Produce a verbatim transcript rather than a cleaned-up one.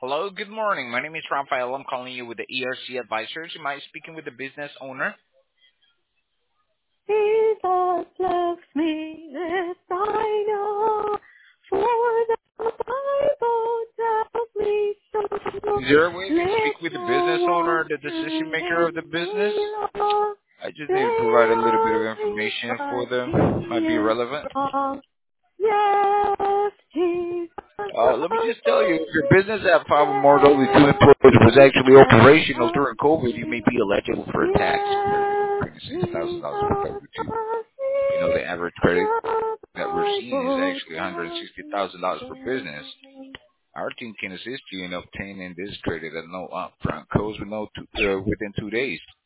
Hello, good morning. My name is Rafael. I'm calling you with the E R C Advisors. Am I speaking with the business owner? Jesus loves me, this I know, for the Bible tells me so. Is there a way I can Let speak with the no business owner, one the decision maker of turn the business? me wrong. I just need to provide a little bit of They ask me, information for but them. Might he be is relevant. wrong. Yes, Jesus Uh, let me loves just tell you, if your me. business at Five or More Only Two Yes, Employees was actually operational Jesus during COVID, you may be eligible for a tax credit of Yes, six thousand Jesus dollars per W two. loves You know, me. the average credit The that we're seeing is Bible actually tells me one hundred sixty thousand dollars per so. business. Our team can assist you in obtaining this credit at no upfront cost with no two, uh, within two days.